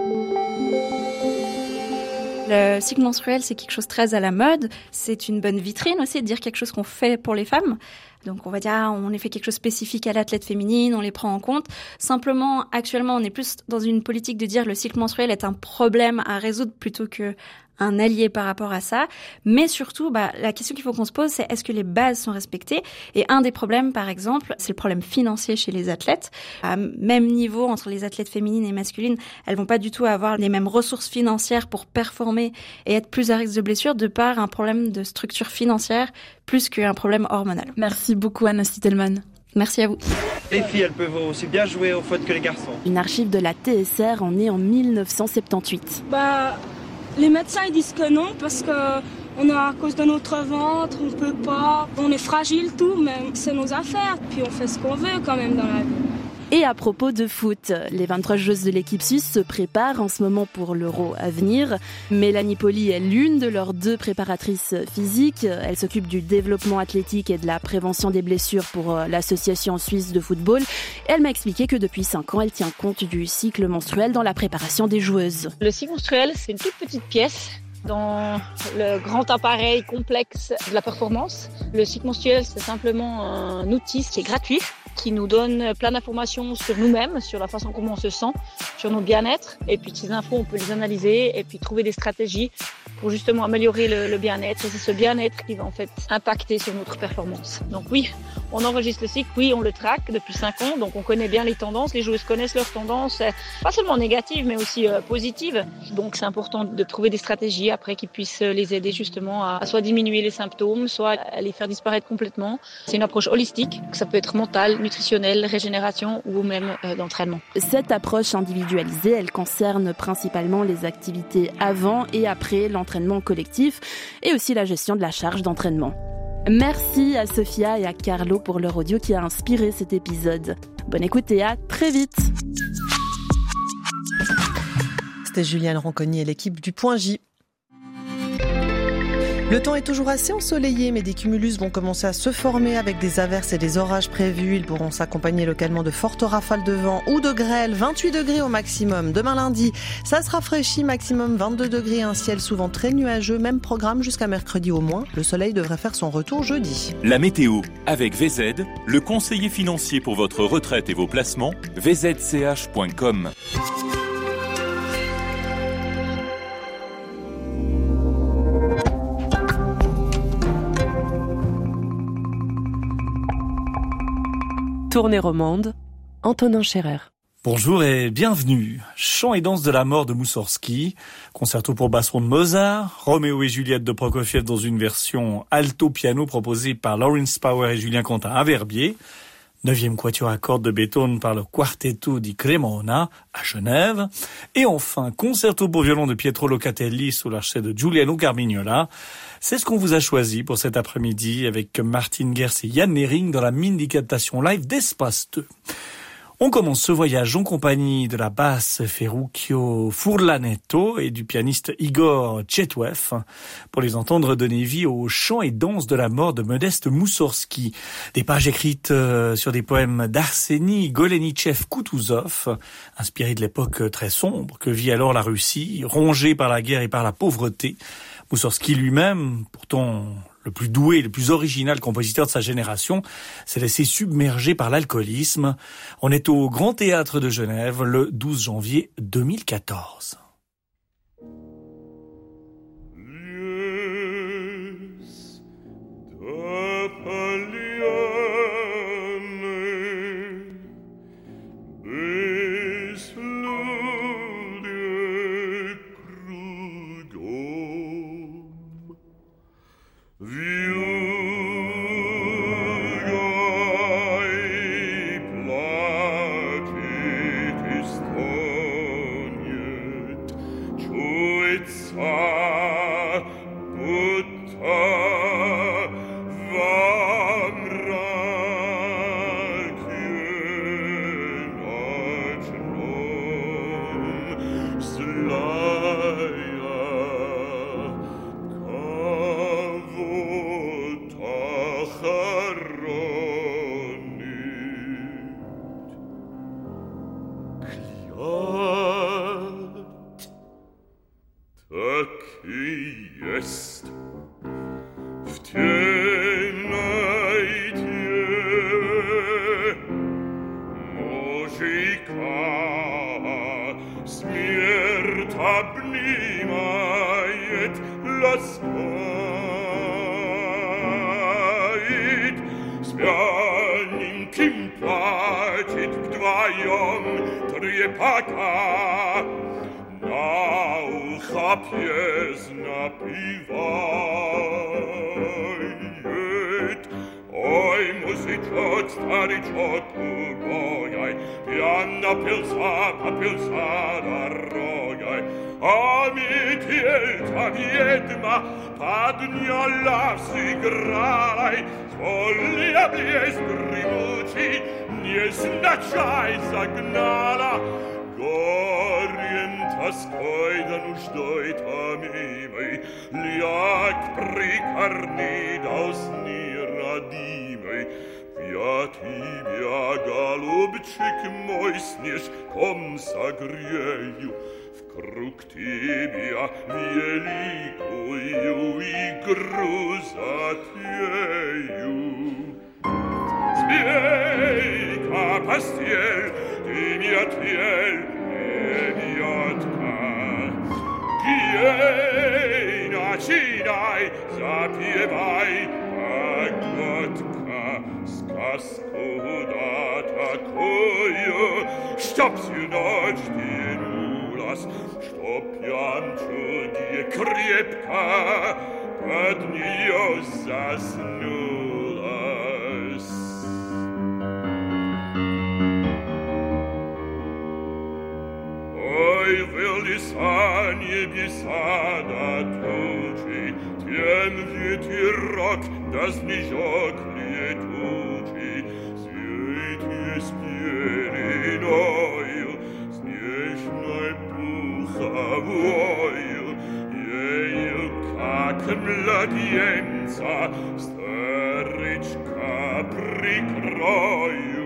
Le cycle menstruel, c'est quelque chose de très à la mode. C'est une bonne vitrine aussi de dire quelque chose qu'on fait pour les femmes. Donc on va dire, on a fait quelque chose de spécifique à l'athlète féminine, on les prend en compte. Simplement, actuellement, on est plus dans une politique de dire le cycle menstruel est un problème à résoudre plutôt que un allié par rapport à ça. Mais surtout, la question qu'il faut qu'on se pose, c'est est-ce que les bases sont respectées ? Et un des problèmes, par exemple, c'est le problème financier chez les athlètes. À même niveau entre les athlètes féminines et masculines, elles vont pas du tout avoir les mêmes ressources financières pour performer et être plus à risque de blessure de par un problème de structure financière plus qu'un problème hormonal. Merci beaucoup, Anna Stitelman. Merci à vous. Les filles, elles peuvent aussi bien jouer au foot que les garçons. Une archive de la TSR en est en 1978. Les médecins ils disent que non parce que on a à cause de notre ventre, on peut pas, on est fragile tout, mais c'est nos affaires, puis on fait ce qu'on veut quand même dans la vie. Et à propos de foot, les 23 joueuses de l'équipe suisse se préparent en ce moment pour l'Euro à venir. Mélanie Poli est l'une de leurs 2 préparatrices physiques. Elle s'occupe du développement athlétique et de la prévention des blessures pour l'association suisse de football. Elle m'a expliqué que depuis 5 ans, elle tient compte du cycle menstruel dans la préparation des joueuses. Le cycle menstruel, c'est une toute petite pièce dans le grand appareil complexe de la performance. Le cycle menstruel, c'est simplement un outil qui est gratuit, qui nous donne plein d'informations sur nous-mêmes, sur la façon comment on se sent, sur notre bien-être. Et puis ces infos, on peut les analyser et puis trouver des stratégies pour justement améliorer le bien-être. Et c'est ce bien-être qui va en fait impacter sur notre performance. Donc oui, on enregistre le cycle, oui, on le traque depuis 5 ans, donc on connaît bien les tendances. Les joueuses connaissent leurs tendances, pas seulement négatives, mais aussi positives. Donc c'est important de trouver des stratégies après qui puissent les aider justement à soit diminuer les symptômes, soit à les faire disparaître complètement. C'est une approche holistique, ça peut être mentale, nutritionnelle, régénération ou même d'entraînement. Cette approche individualisée, elle concerne principalement les activités avant et après l'entraînement collectif et aussi la gestion de la charge d'entraînement. Merci à Sophia et à Carlo pour leur audio qui a inspiré cet épisode. Bonne écoute et à très vite. C'était Juliane Ronconi et l'équipe du Point J. Le temps est toujours assez ensoleillé, mais des cumulus vont commencer à se former avec des averses et des orages prévus. Ils pourront s'accompagner localement de fortes rafales de vent ou de grêle. 28 degrés au maximum. Demain lundi, ça se rafraîchit, maximum 22 degrés, un ciel souvent très nuageux. Même programme jusqu'à mercredi au moins. Le soleil devrait faire son retour jeudi. La météo avec VZ, le conseiller financier pour votre retraite et vos placements, vzch.com. Tournée romande, Antonin Scherer. Bonjour et bienvenue. Chant et danse de la mort de Moussorgsky, concerto pour basson de Mozart, Roméo et Juliette de Prokofiev dans une version alto-piano proposée par Lawrence Power et Julien Contin à Verbier, 9e quatuor à cordes de Beethoven par le Quartetto di Cremona à Genève, et enfin concerto pour violon de Pietro Locatelli sous l'archet de Giuliano Carmignola. C'est ce qu'on vous a choisi pour cet après-midi avec Martin Gers et Jan Nering dans la mini-captation live d'Espace 2. On commence ce voyage en compagnie de la basse Ferruccio Furlanetto et du pianiste Igor Tchetouev pour les entendre donner vie au chant et danse de la mort de Modeste Moussorgsky. Des pages écrites sur des poèmes d'Arseny Golenichev-Kutuzov, inspirés de l'époque très sombre que vit alors la Russie, rongée par la guerre et par la pauvreté. Moussorgsky lui-même, pourtant le plus doué, le plus original compositeur de sa génération, s'est laissé submerger par l'alcoolisme. On est au Grand Théâtre de Genève le 12 janvier 2014. mladienza, starečka pri kraju.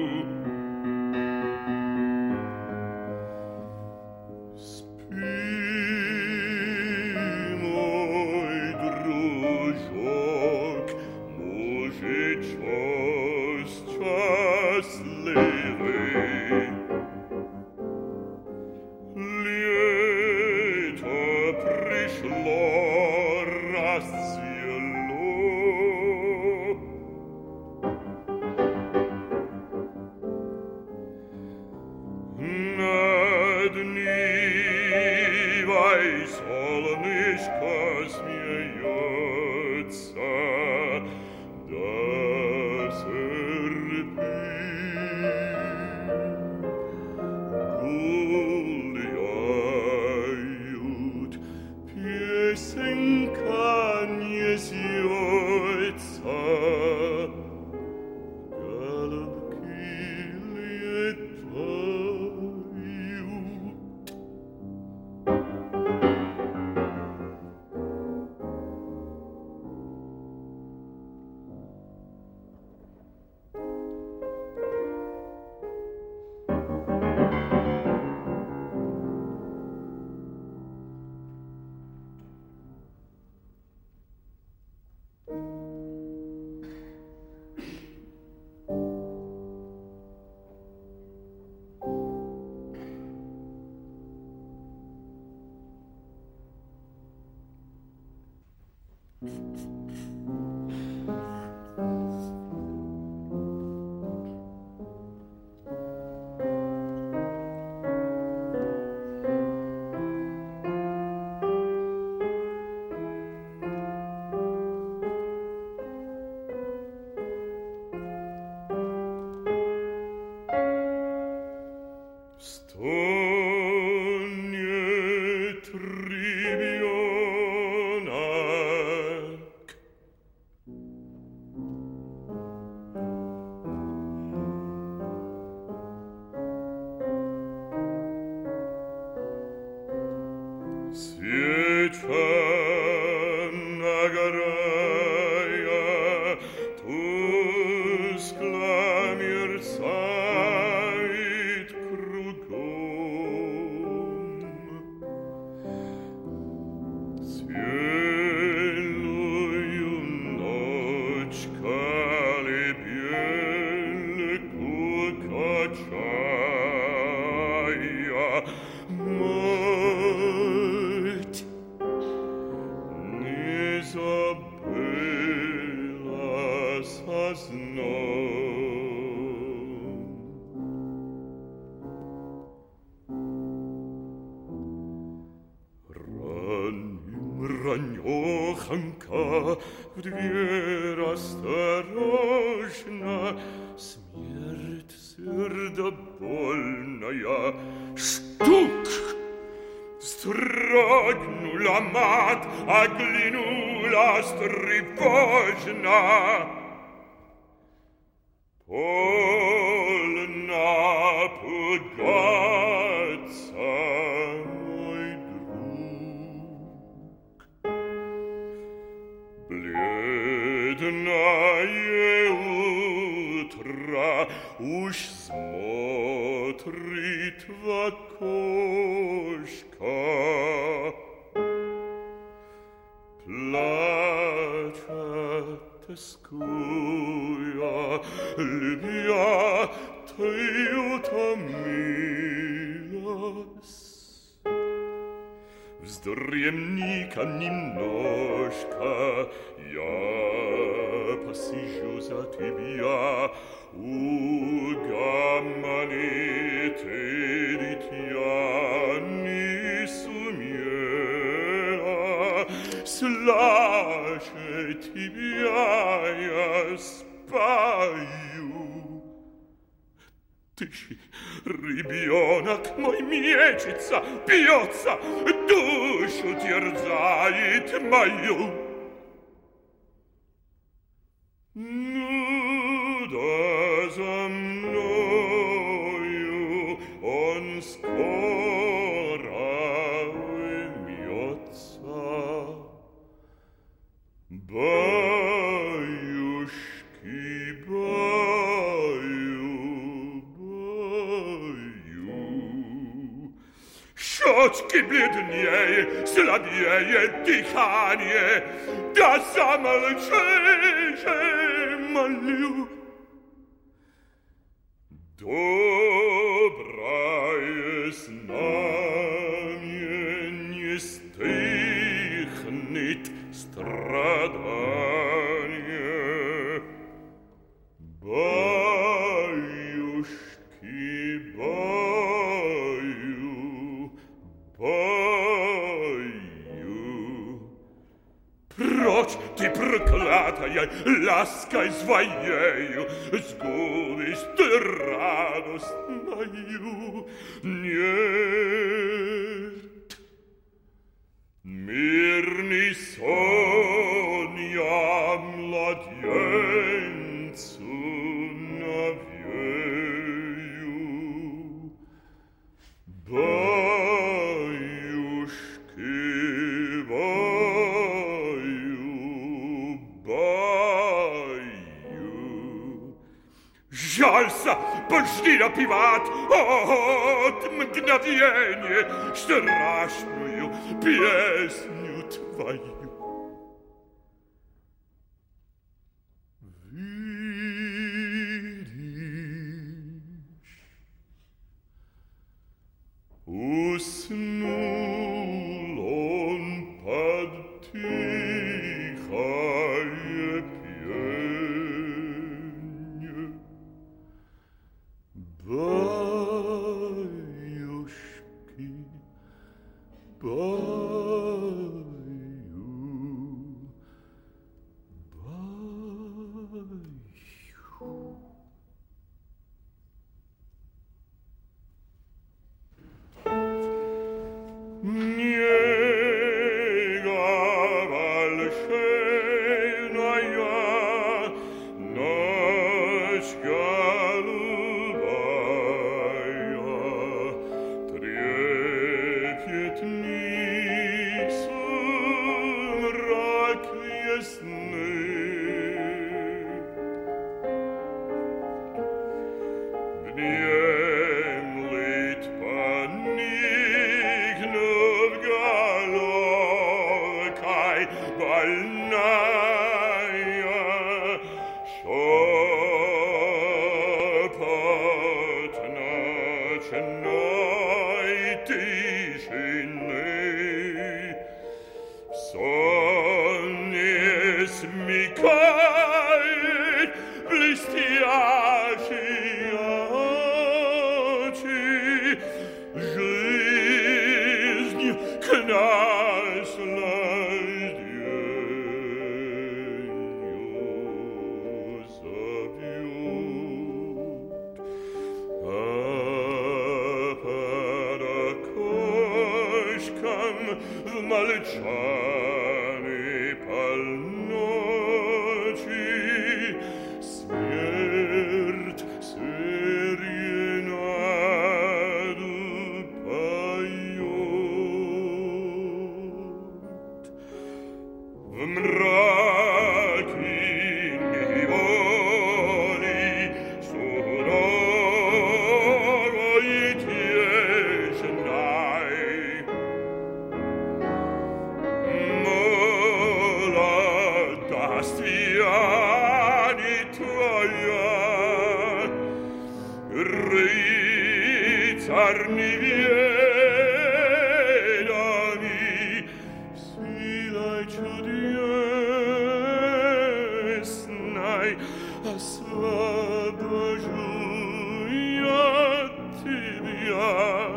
Вздремника немножко, я посижу за тебя, угомонит дитя не сумела, слаще тебя я спою. Ты, ребенок мой, мечется, бьется, душу терзает мою. Ну да за мною он скоро вмется. Баюшки, баю. Щечки бледнее, слабее дыхание. Да замолчи, молю. Доброе знамя не стихнет страдание. Баюшки, баю, баю. Прочь ты, проклятая, лаской своею, сгубишь ты радость мою. Нет, мирный сон я младенцу навею. Баюшки, баю, баю. Жалься, почти напевать от мгновения страшную песню твою. Уснул он под тихое пение. Баюшки, баю, баю. Нега волшебная, ночь голубая, трепетный сумрак ясный. Внемлет поникнув головкой больная, шепот ночной тишины. Сон не смекает блестящие очи. Жизнь к наслаждению зовет. А под окошком в молчании полночи смерть серенаду поет. В мраке неволи суровой тишиной молодость не твоя, рыцарь неведомый, силой чудесной освобожу я тебя.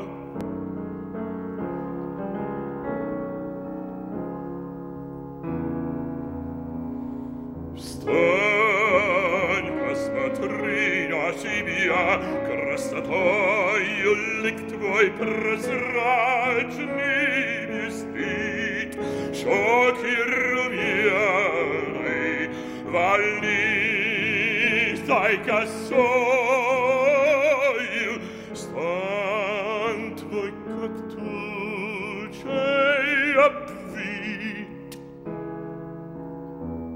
Встань, посмотри на себя, красотою лик твой прозрачный блестит, щеки румяны, волнистой косою, стан твой как тучей обвит.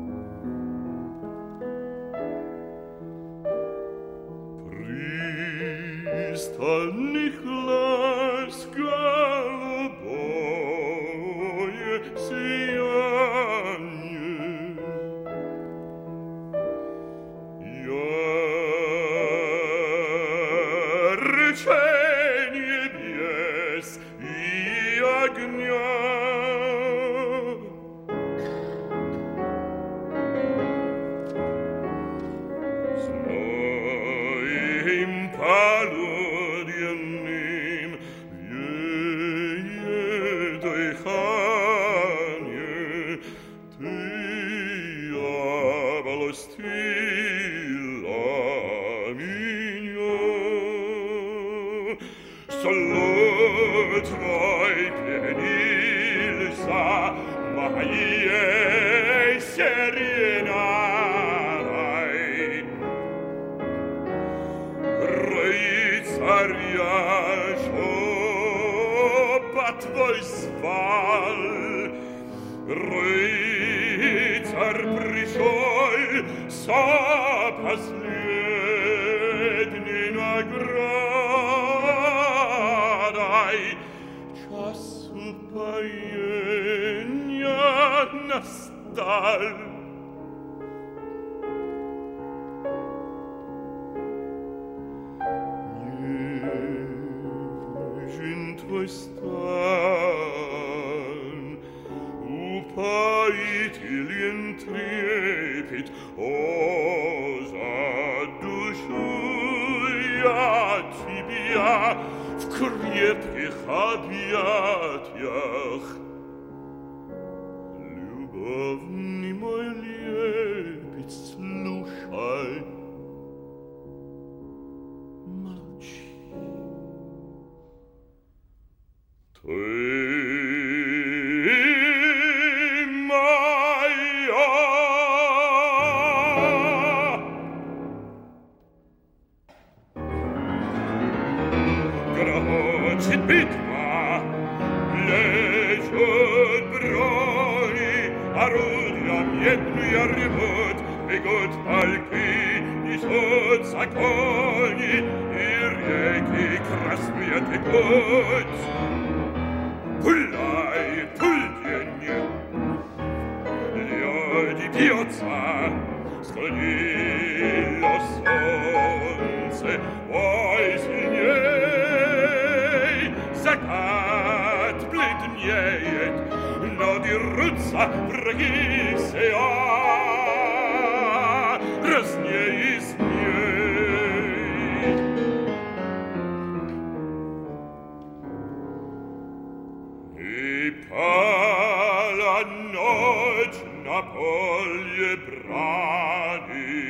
tvoj pienilsa mojej serenaraj. Rycarja żoba tvoj spal, rycar пришел sa последней наградой. Час упоения настал. Нежен твой стан, упоителен трепет, о, за душу я тебя в крепких объятиях. Любовный мой лепет, слушай, молчи. Ты битва, лежат брони, орудия медные ревут, бегут полки, несутся кони, и реки красные текут. Пуляй, пульдень, люди бьются, склонило солнце, ой, сильней. Закат бледнеет, но дерутся враги все красней и смей. И пала ночь на поле брани,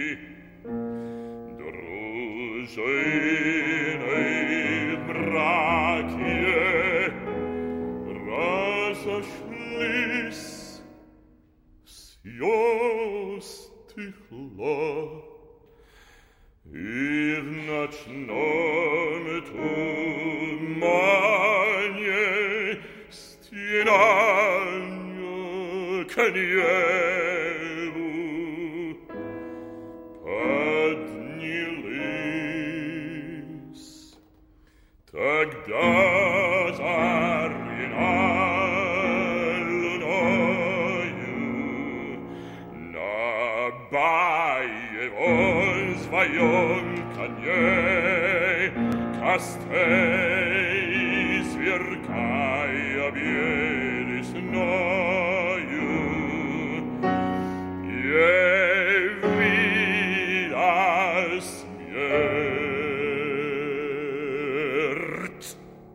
дружины братья разошлись, всё стихло, и в ночном тумане стена к небу поднялись. Тогда зарина луною на боевом своем коне костей сверкая белесною явилась смерть.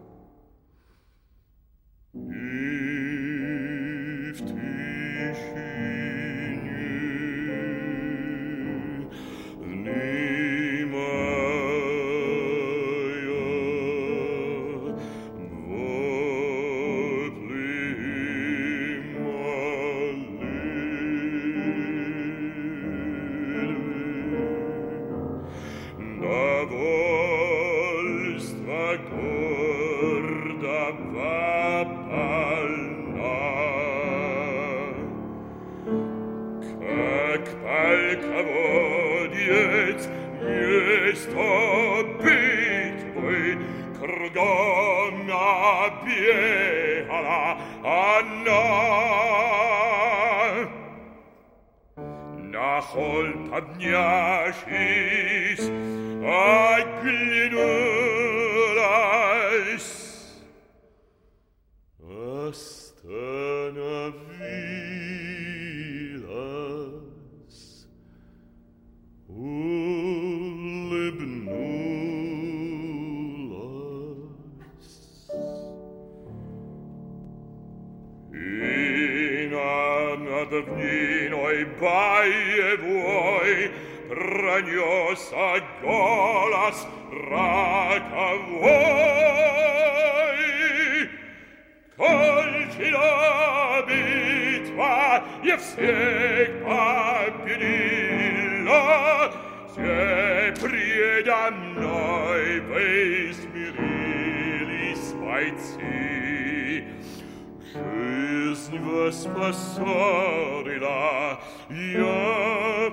Полководец место битвы кругом обегала она. На холм поднявшись, оглянулась, остановилась, улыбнулась. И над равниной боевой пронесся голос роковой. всех победила, все предо мной высмирились бойцы. Жизнь воспоссорила, я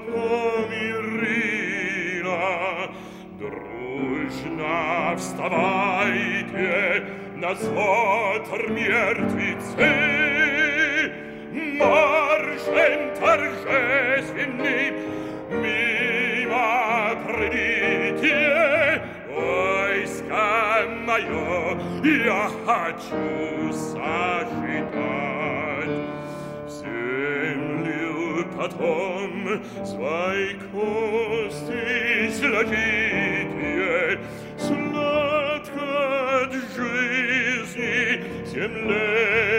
помирила. Дружно вставайте на смотр мертвецы, маршем торжественным мимо пройдите. Войско мое я хочу сожитать, в землю потом свои кости сложите, сладко от жизни земле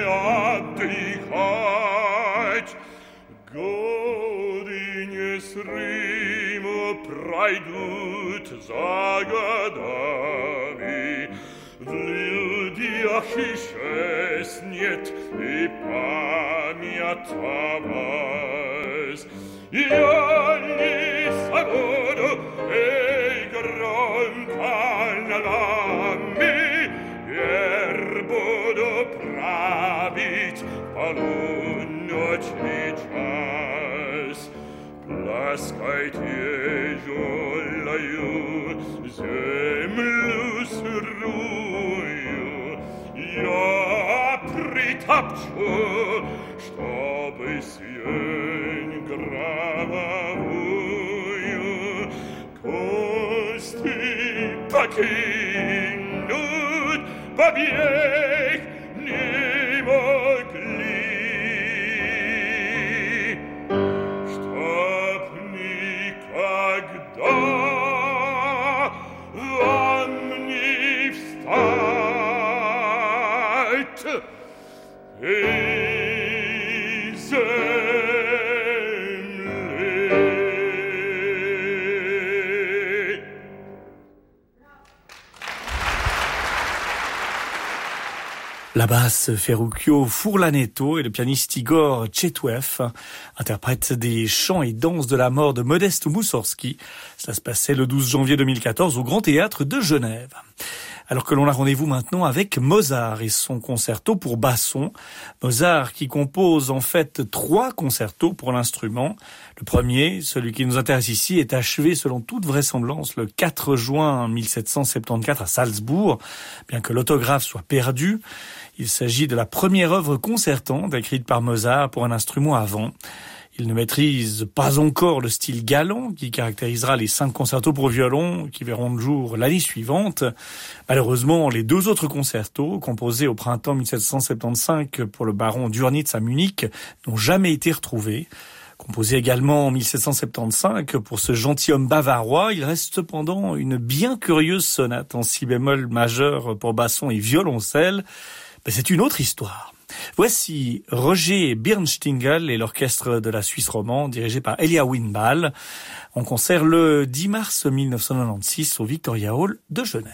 отдыхать. Годы незримо пройдут за годами, в людях исчезнет и память о вас. Я не забуду и громко ногами вер буду править полуночный час. Ласкайте тяжелую землю сырую, я притопчу, чтобы сень гробовую. Кости покинут побег не могли, чтоб никогда вам не встать из земли. La basse Ferruccio Furlanetto et le pianiste Igor Tchetouev interprètent des chants et danses de la mort de Modeste Moussorgsky. Cela se passait le 12 janvier 2014 au Grand Théâtre de Genève. Alors que l'on a rendez-vous maintenant avec Mozart et son concerto pour basson. Mozart qui compose en fait 3 concertos pour l'instrument. Le premier, celui qui nous intéresse ici, est achevé selon toute vraisemblance le 4 juin 1774 à Salzbourg, bien que l'autographe soit perdu. Il s'agit de la première œuvre concertante écrite par Mozart pour un instrument à vent. Il ne maîtrise pas encore le style galant qui caractérisera les 5 concertos pour violon qui verront le jour l'année suivante. Malheureusement, les 2 autres concertos, composés au printemps 1775 pour le baron Dürnitz à Munich, n'ont jamais été retrouvés. Composé également en 1775 pour ce gentilhomme bavarois, il reste cependant une bien curieuse sonate en si bémol majeur pour basson et violoncelle. Mais c'est une autre histoire. Voici Roger Birnstingel et l'orchestre de la Suisse romande dirigé par Elia Winbal en concert le 10 mars 1996 au Victoria Hall de Genève.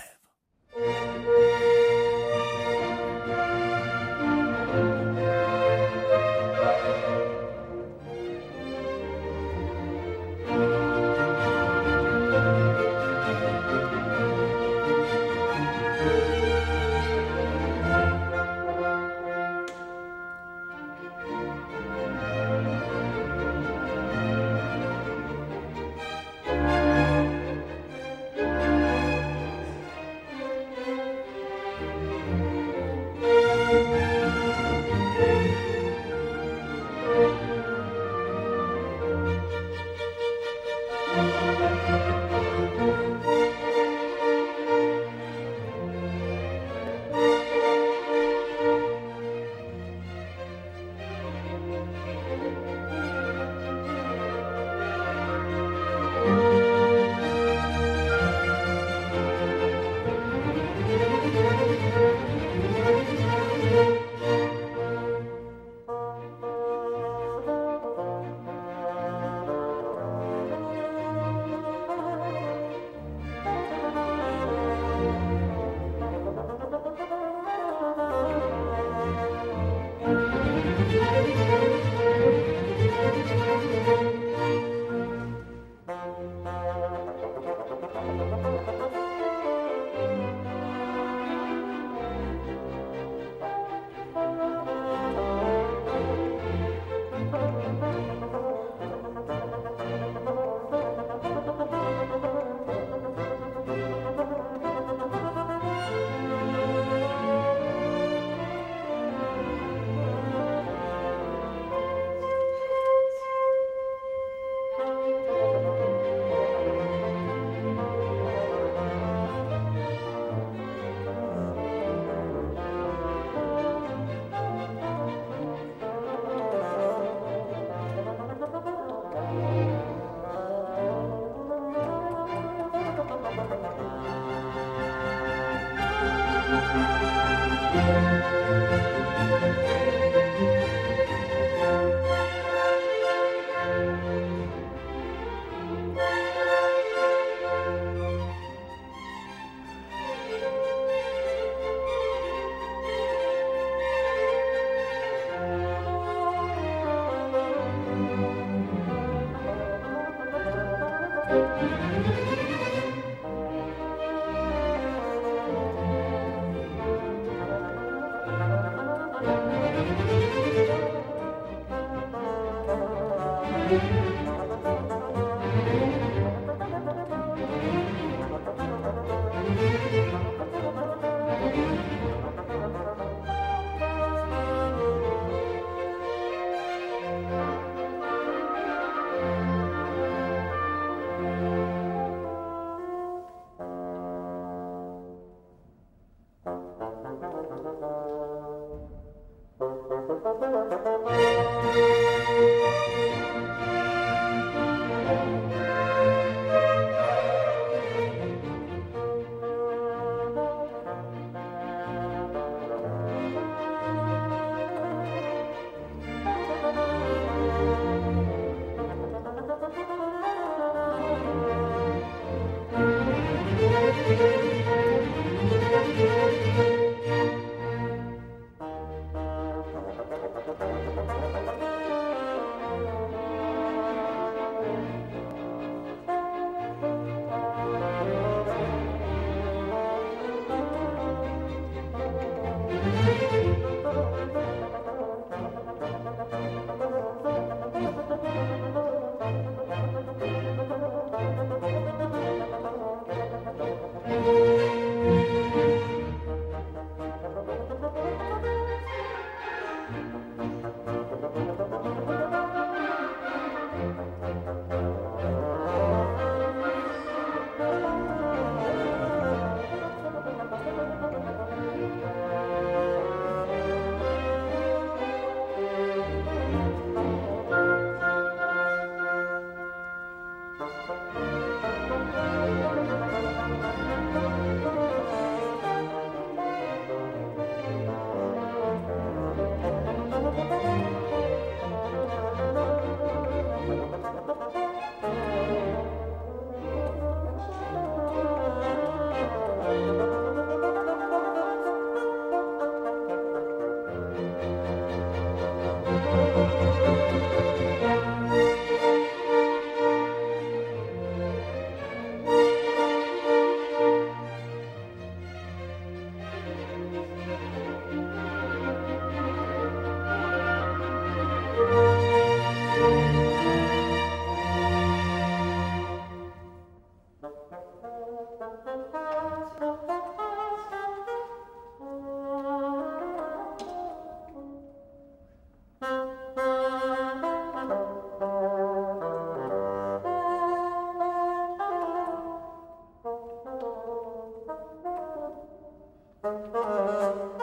Thank you.